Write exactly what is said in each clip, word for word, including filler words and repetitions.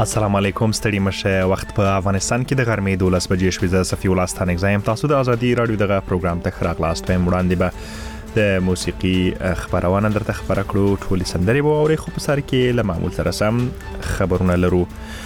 السلام علیکم، ستړي مشه. وخت په افغانستان کې د غرمې دولس بجې شوې. زه صفي الله ستانک زایم. تاسو د ازادي رادیو دغه پروګرام ته راغلاست. په وړاندې به د موسیقي خبرونه درته خبره کړو. ټولې سندرې به اورئ، خو په سر کې له معمول سره سم خبرونه لرو.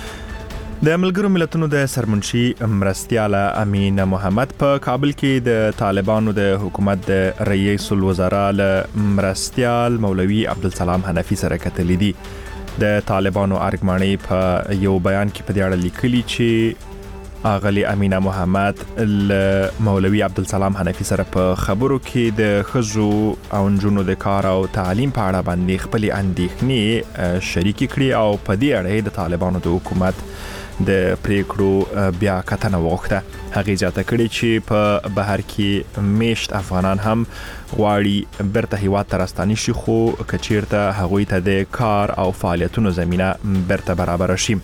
د ملګرو ملتونو د سرمنشي مرستیال امین محمد په کابل کې د طالبانو د حکومت د رئیس الوزرا له مرستیال مولوي عبدالسلام حنفي سره کتلې دي. د طالبانو ارګماني په یو بیان کې په دې اړه لیکلي چې اغلی امینه محمد له مولوي عبدالسلام حنفي سره په خبرو کې د خزو او نجونو د کار او تعلیم په اړه باندې خپل اندېښنې شریک کړي او په دې اړه د طالبانو د حکومت د پریکړو بیا کتنه وغوښته. هغه زیاته کړي چې په بهر کې میشت افغانان هم غواړي برته هیواد ته راستاني شي، خو کچیرته هغوی ته د کار او فعالیتونو زمینه برته برابر شي.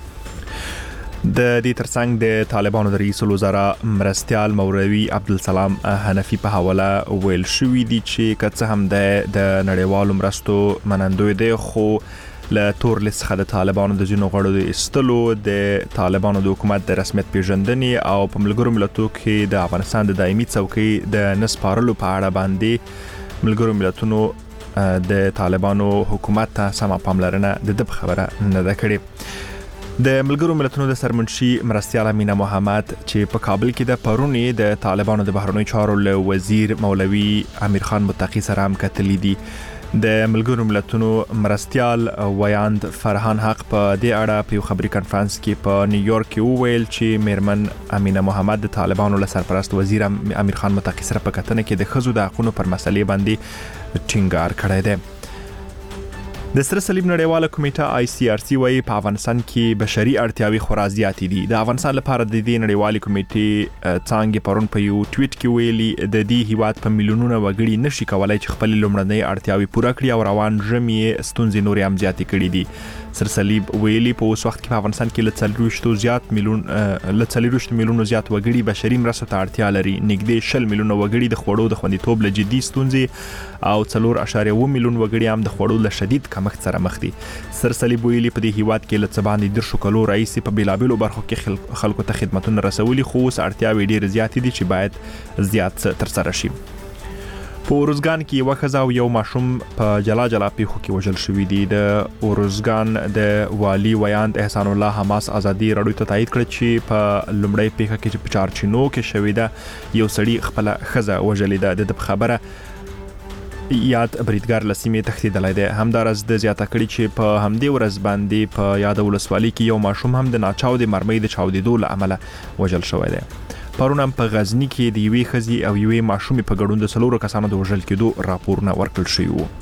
د دې ترڅنګ د طالبانو د رئیس الوزرا مرستیال مولوي عبدالسلام حنفي په حواله ویل شوی دی چې که څه هم د نړیوالو مرستو منندوی دی، خو له تور لیست څخه د طالبانو د ځینو غړو د ایستلو، د طالبانو د حکومت د رسمیت پیژندنې او په ملګرو ملتونو کې د افغانستان د دایمي څوکۍ د نسپارلو په اړه باندې ملګرو ملتونو د طالبانو حکومت ته سمه پاملرنه د دې خبره نه ده کړې. د ملګرو ملتونو د سرمنشي مرستیال امینه محمد چې په کابل کې د پرونی د طالبانو د بهرنیو چارو له وزیر مولوي امیر خان متقی سره هم کتلې دي. د ملګرو ملتونو مرستیال ویاند فرحان حق په دې اړه په یو خبري کانفرنس کې په نیویارک کې وویل چې میرمن امینه محمد د طالبانو له سرپرست وزیر امیر خان متقی سره په کتنه کې د خزو د حقوقو پر مسلې باندې ټینګار کړی دی. د سره صلیب نړیواله کمیټه آی سی آر سی وايي په افغانستان کې بشري اړتیاوې خورا زیاتې دي. د افغانستان لپاره د دې نړیوالې کمیټې څانګې پرون په یو ټویټ کې ویلي د دې هیواد په میلیونونو وګړي نشي کولای چې خپل لومړنۍ اړتیاوې پوره کړي او روان ژمي ستونزې نورې هم زیاتې کړي دي. سره صلیب ویلي په اوس وخت کې په افغانستان کې له څلوېښتو زیات میلیون له څلوېښت میلیونو زیات وګړي بشري مرستو ته اړتیا لري. نږدې شل میلیونه وګړي د خوړو د خوندیتوب له جدي ستونزې او څلور اعشاریه اووه میلیون وګړي هم د خوړو له شدید کمښت سره مخ دي. سره صلیب ویلي په دې هیواد کې له څه باندې درشو کلو راهیسې په بیلابیلو برخو کې خلکو ته خدمتونه رسولي، خو اوس اړتیاوې ډېرې زیاتې دي چې باید زیات ترسره شي. په اورزګان کې یو ښځه او یو ماشوم په جلا جلا پیښو کې وژل شوي دي. د اورزګان د والی ویاند احسان الله حماس ازادي رادیو ته تایید کړ چې په لومړۍ پیښه کې چې په چارچینو کې شوې ده یو سړي خپل ښځه وژلې ده. د خبره یاد بریدګر لسیمې تښتېدلی دی. همدارس د زیاته کړي چې په همدې ورځ باندې په یاد ولسوالۍ کې یو ماشوم هم د ناچاودې مرمۍ د چاودېدو له امله وژل شوی دی. پرون هم په غزني کې د یوې ښځې او یوې ماشومې په ګډون د څلورو کسانو د وژل کېدو راپورونه ورکړل شوي وو.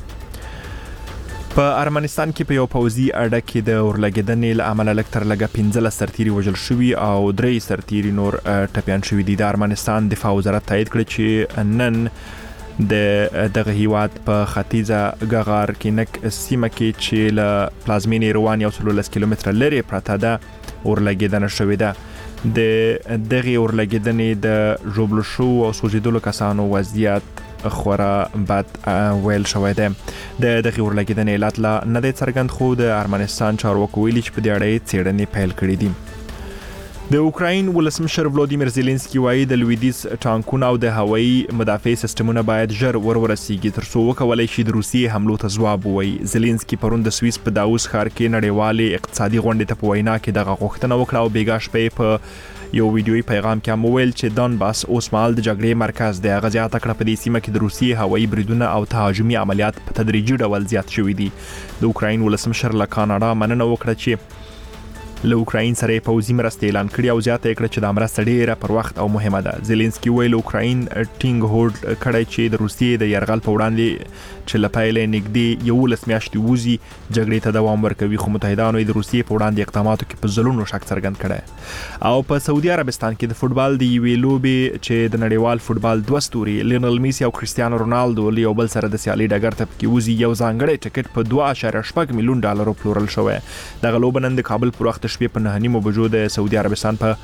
په ارمنستان کې په یو پوځي اډه کې د اورلګېدنې له امله لږ تر لږه پنځلس سرتیري وژل شوي او درې سرتیري نور ټپیان شوي دي. د ارمنستان دفاع وزارت تایید کړی چې نن د دغه هیواد په ختیځه ګغار کې نک سیمه کې چې له پلازمینې روان یو څلورلس کیلومتره لرې پرته ده اورلګېدنه شوې ده. د دغه اورلګېدنې د ژوبلو شوو او سوځېدلو کسانو وضعیت خورا بد ویل شوی دی. د دغه اورلګېدنې علت لا نه دی څرګند، خو د ارمنستان چارواکو ویلي چې په دې اړه یې څېړنې پیل کړي دي. د اوکراین ولسمشر ولودیمیر زيلنسکي وایي د لویدیځ ټانکونه او د هوایي مدافع سیستمونه باید ژر ورورسیږي ترڅو وکولای شي د روسیې حملو ته ځواب ووایي. زيلنسکي پرون د سویس په داووس ښار کې نړیوالې اقتصادي غونډې ته په وینا کې دغه غوښتنه وکړه او بیګا شپې په یو ویډیويي پیغام کې هم وویل چې دونباس اوس مهال د جګړې مرکز دی. هغه زیاته کړه په دې سیمه کې د روسیې هوایي بریدونه او تهاجمي عملیات په تدریجي ډول زیات شوي دي. د اوکراین ولسمشر له کاناډا مننه وکړه چې له اوکراین سره پوځي مرستې اعلان کړي او زیاته کړه چې د مرسته ډیره پر وخت او مهمه ده. زيلنسکي ویل اوکراین ټینګ هوډ کړی چې د روسیې د يرغل په وړاندې چې لپاره نږدې یولس میاشتې وځي جګړې ته دوام ورکوي، خو متحدانو د روسیې په وړاندې اقداماتو کې په ځلونو شک څرګند کړی. او په سعودي عربستان کې د فوتبال د یوې لوبې چې د نړیوال فوتبال دوه ستوري لیونل میسی او کریستیانو رونالدو له یو بل سره د سیالي ډګر ته کې وځي یو ځانګړی ټکټ په دوه اعشاریه شپږ میلیون ډالرو پلورل شوی. دغه لوبه نن د کابل پر وخت شپې په نهه نیمو بجو د سعودي عربستان په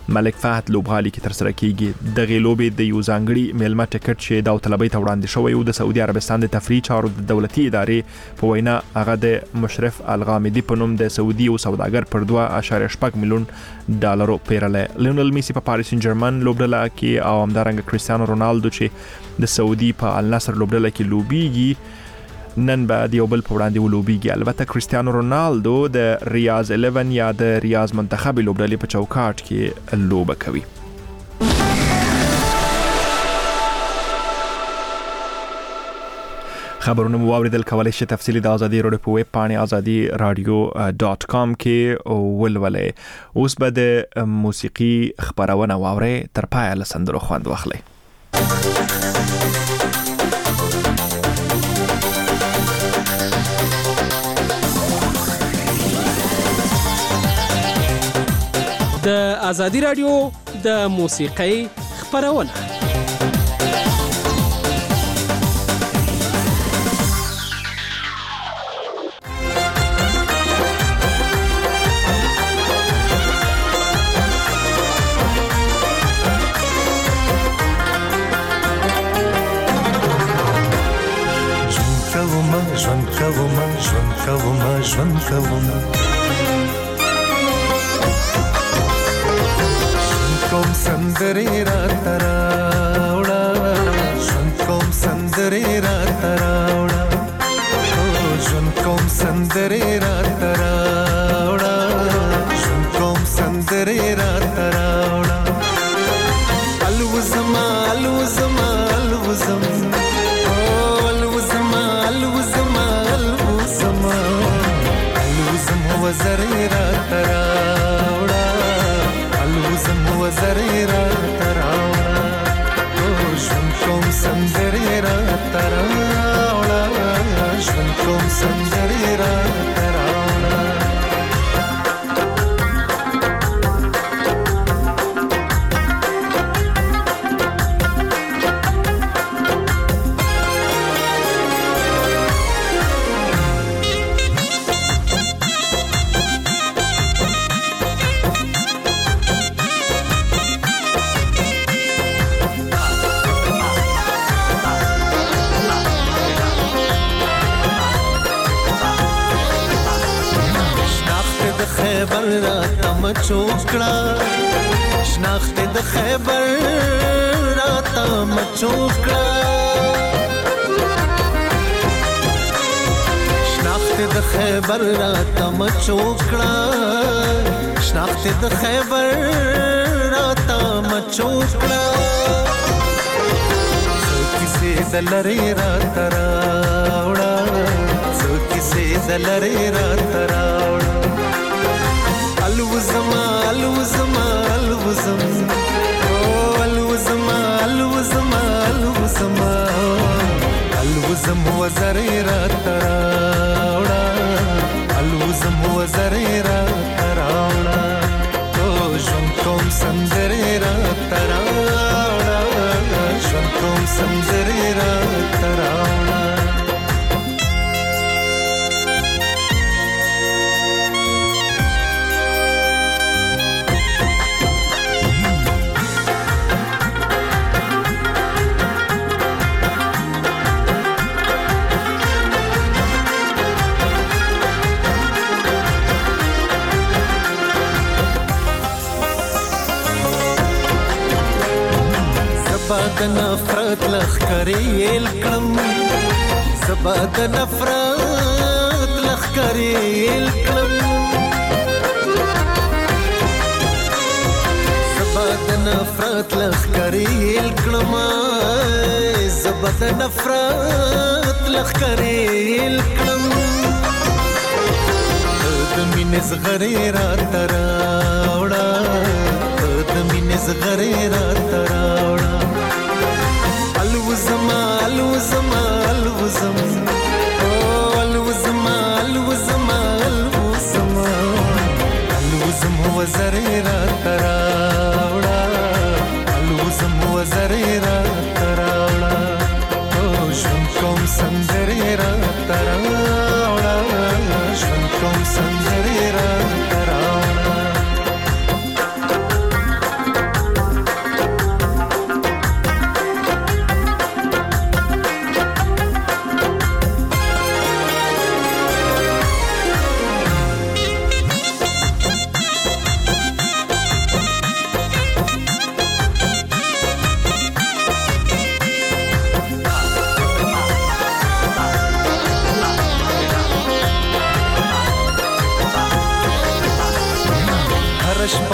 ملک فهد لوبغالي کې تر سره کیږي. د غلوبې د یو ځانګړي میلمه ټیکټ چې د طلبۍ ته وړاندې شوی او د سعودي عربستان د تفریح چارو د دولتي ادارې په وینا هغه د مشرف الغامدي په نوم د سعودي او سوداګر پر دوه اشاریه شپږ میلیون ډالرو پیرلې. لیونل میسی په پاریس سن جرمن لوبډله کې او همدارنګه کریستیانو رونالدو چې د سعودي په النصر لوبډله کې لوبيږي نن بعد یو بل په وړاندې ولوبيږي. البته کریستیانو رونالدو د ریاض الیون یا د ریاض منتخب لوبډلې په چوکاټ کې لوبه کوي. خبرونه مو واوریدل. کولای شئ تفصیلی د ازادي راډیو په ویب پاڼې ازادي رادیو ډاټ کام کې ولولئ. اوس به د موسیقي خبرونه واورئ. تر پایه له سندرو خوند واخلئ. د ازادي رادیو د موسیقۍ خبرونه. ژوند کوم ژوند کوم ژوند کوم کوم سندرې را تراوړه ژوند کوم سندرې را تراوړه ژوند کوم سندرې را تراوړه ژوند کوم سندرې را تراوړه الوزم الوزم الوزم الوزم الوزم الوزم الوزم وزرې را تراوړه الوزم وزرې را تراوړه ژوند کوم سندرې را تراوړه ژوند کوم سندرې را تراوړه خیبر را تم چوکړه شناخت د خیبر را تم چوکړه شناخت د خیبر را تم چوکړه شناخت د خیبر را تم چوکړه څو کیسې د لری را تراوړه څو کیسې د لری را تراوړه الوزم الوزم الوزم الوزم الوزم الوزم الوزم وزرې را تراوړه الوزم وزرې را تراوړه ژوند کوم سندرې را تراوړه ژوند کوم سندرې را تراوړه زبا د نفرت لخکرې الکلم زبا د نفرت لخکرې الکلم زبا د نفرت لخکرې الکلم زبا د نفرت لخکرې الکلم د مینې زغرې را تراوړه د مینې زغرې را تراوړه الوزم الوزم الوزم الوزم الوزم الوزم الوزم وزرې را تراوړه الوزم وزرې را تراوړه ژوند کوم سندرې را تراوړه ژوند کوم سندرې را تراوړه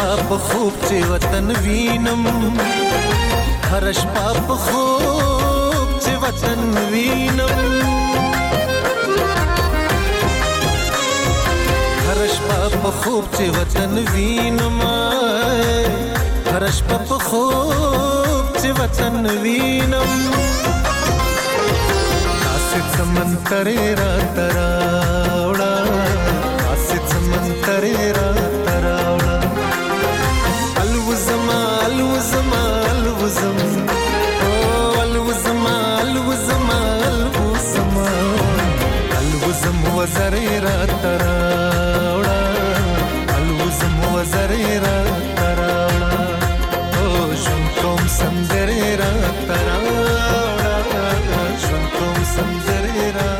شپه په خوب چې وطن وینم هر شپه په خوب چې وطن وینم هر شپه په خوب چې وطن وینم هر شپه په خوب چې وطن وینم آسې سمندرې را تراوړه آسې سمندرې را تراوړه الوزما الوزما الوزم او الوزما الوزما الوزما الوزم وزرې را تراوړه الوزم وزرې را تراوړه او ژوند کوم سندرې را تراوړه ژوند کوم سندرې را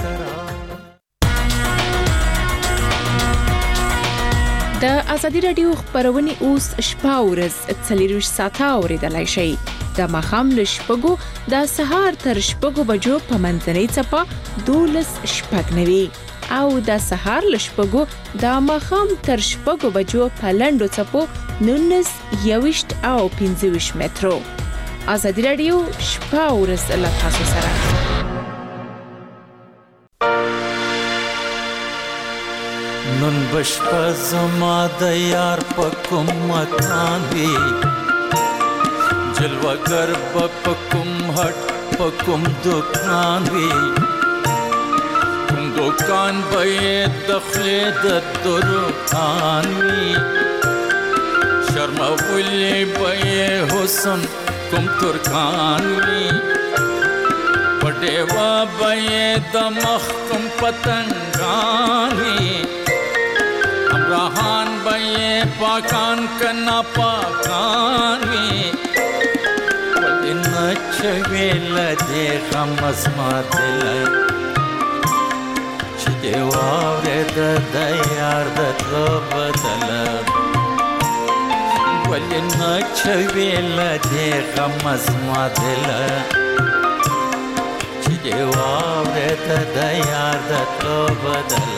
د ازادي رادیو خبرونه اوس شپه ورځ څلور ساعته اوریدلای شي د ماخام له شپږو د سهار تر شپږو بجو په منځنۍ چپه دولس شپږ نوي او د سهار له شپږو د ماخام تر شپږو بجو په لنډو چپو نونس یوشت او پنځه مترو ازادي رادیو شپه ورځ له تاسو سره نن بشپا زما د یار په کوم مکان وی جلوه گر په کوم هټ په کوم دکان وی کوم دکان به د خلد درکان وی شرم ولې به حسن کوم ترکان وی پټه وا به د مخ کوم پتنګان وی امراهان بې پاکان کنا پاکان وی ولې نچوي لدې غمز ما دل چې دی واورې د یار د بدل ولې نچوي لدې غمز ما دل چې دی واورې د یار د بدل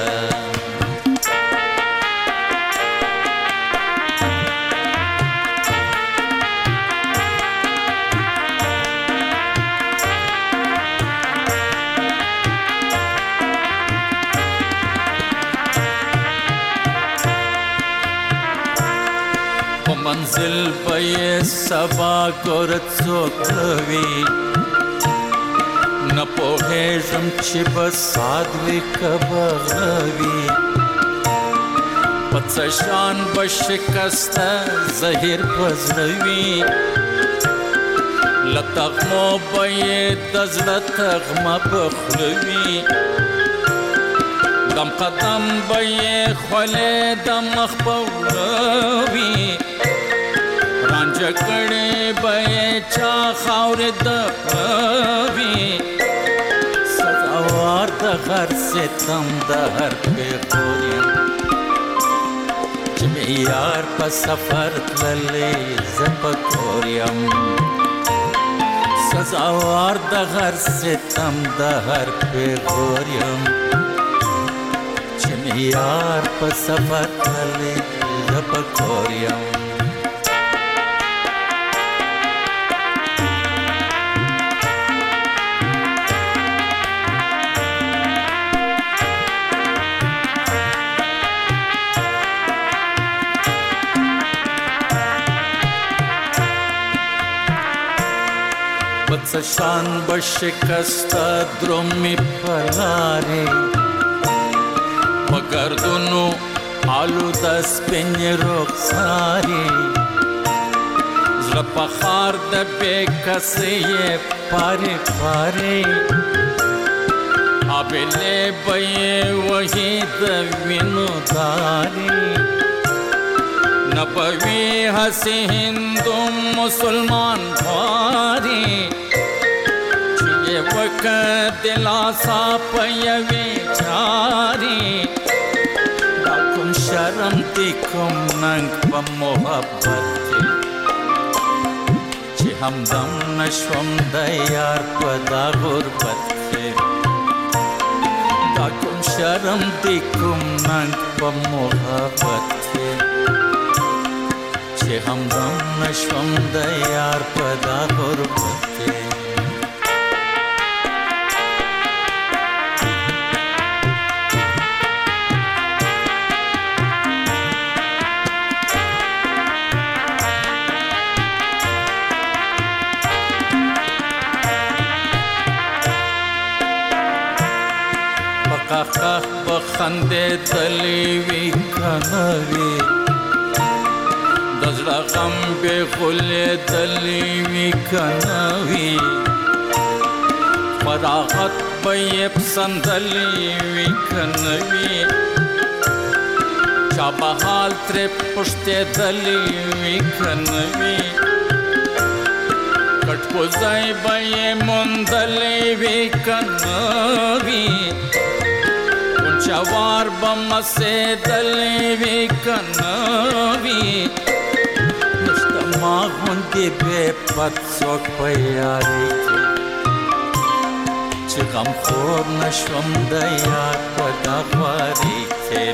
منزل به سبا ګورت څوکوي نه پوهېږم چې به ساد وي که به غوي په څه شان به شکسته زهیر به زړه وي له تغمو به یې د زړه تغمه به خوله وي دم قدم به یې خولې د مخ به وړه وي رانجه کړې به چا خاورې د پوي سزاوار د هر ستم د هر پیغور یم چې مې یار په سفر تللی زه په کور یم سزاوار د هر ستم د هر پیغور یم چې مې یار په سفر تللی زه په کور یم شان بشکستا درومی پلاری مگردونو آلو دست پینی رخساری زرپا خار دبی کسی پاری پاری آبیلی بی وحی دوینو داری نبوی حسی ہندو مسلمان بھاری وکړه دلاسا پيوي چاري دا کوم شرم دي کوم ننګ په محبت چې همدم نشوم د یار په دا غربت کې دا کوم شرم دي کوم ننګ په محبت کې چې همدم نشوم د یار په دا غربت کې قاقه بخنده دلی وی کنوی دزړه غم به غلې دلی وی کنوی فراغت به پسندلی وی کنوی چا بحال تر پشته دلی وی کنوی کټ کوزای به مندلی وی کنوی چوار بم سے دلی وی کنوی نشتا ماغون دی بے پت سوک پیاری کی چی غم خور نشوم دیار پدا خواری کی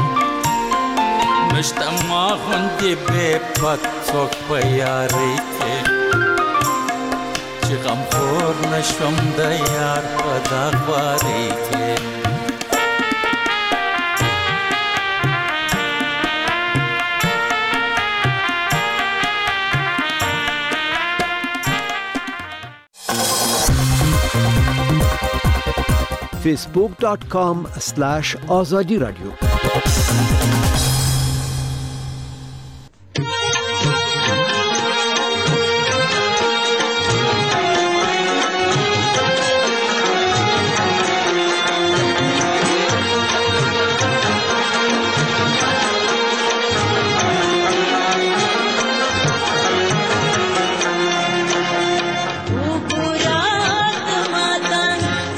نشتا ماغون دی بے پت سوک پیاری کی چی غم خور نشوم دیار پدا خواری کی Facebook dot com slash Azadi radio.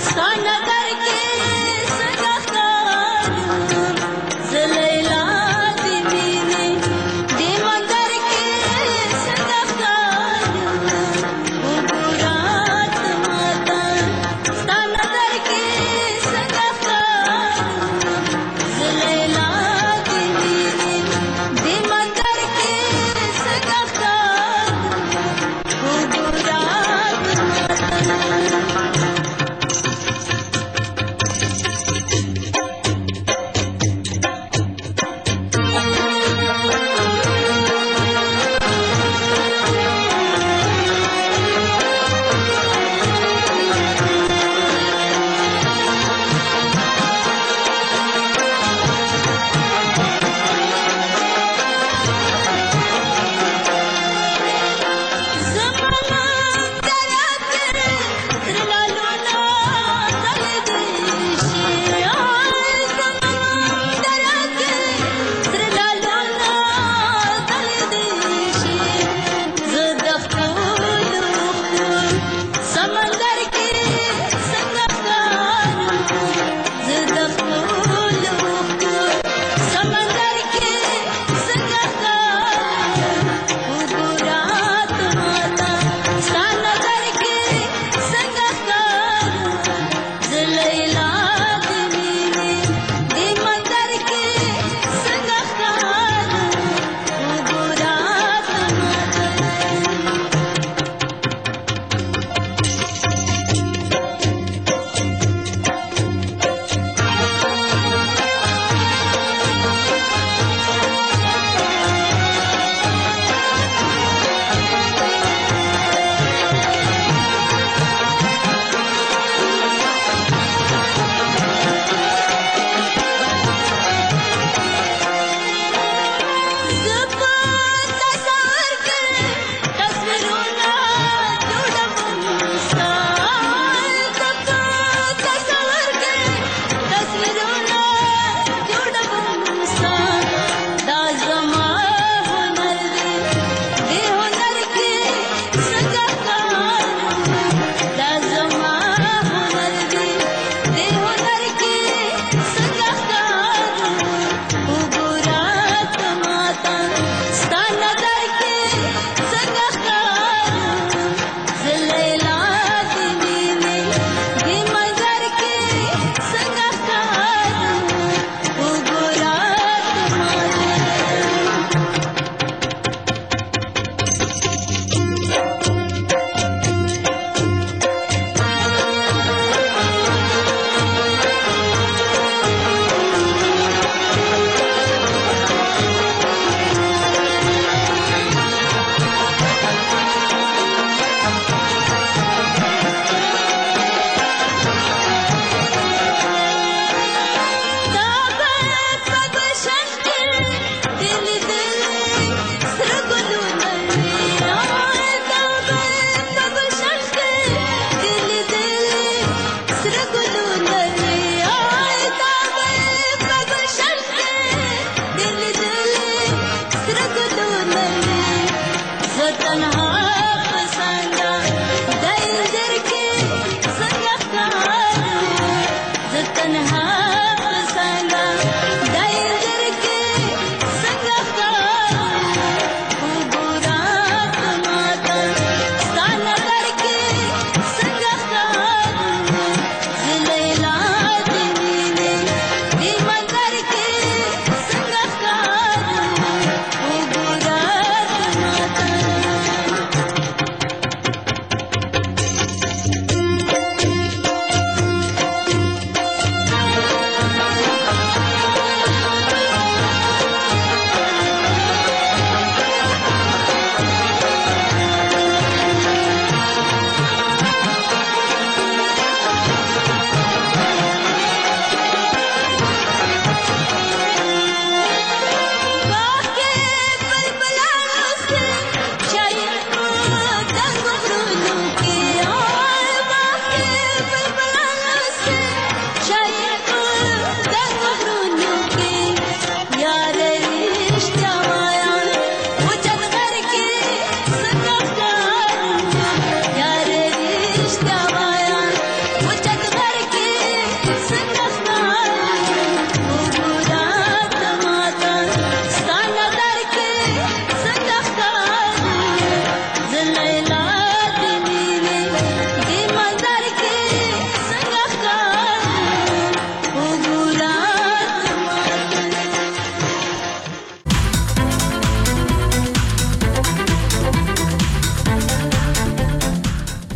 Zalay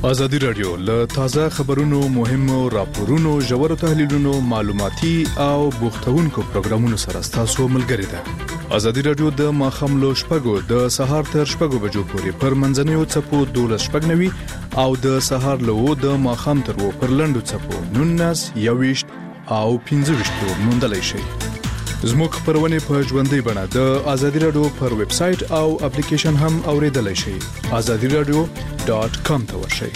ازادي رادیو له تازه خبرونو مهمو راپورونو ژورو تحلیلونو معلوماتي او بوختونکو پروګرامونو سره تاسو ملګری ده. ازادي رادیو د ماخاملو شپږو د سهار تر شپږو بجو پورې پر منځنوي چپو دولس شپږنوي او د سهار له د ماخام تر و پر لندو چپو نونس یويشت او پنځه ویشت موندلای شي. زموږ خبرونه په ژوندۍ بڼه د ازادي رادیو پر ویب سټ او اپلیکیشن هم اوریدلای شئ. ازادي رادیو ډاٹ کام ته ورشئ.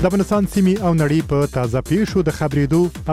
د افغانستان سیمې او نړۍ په تازه پیښو د خبرېدو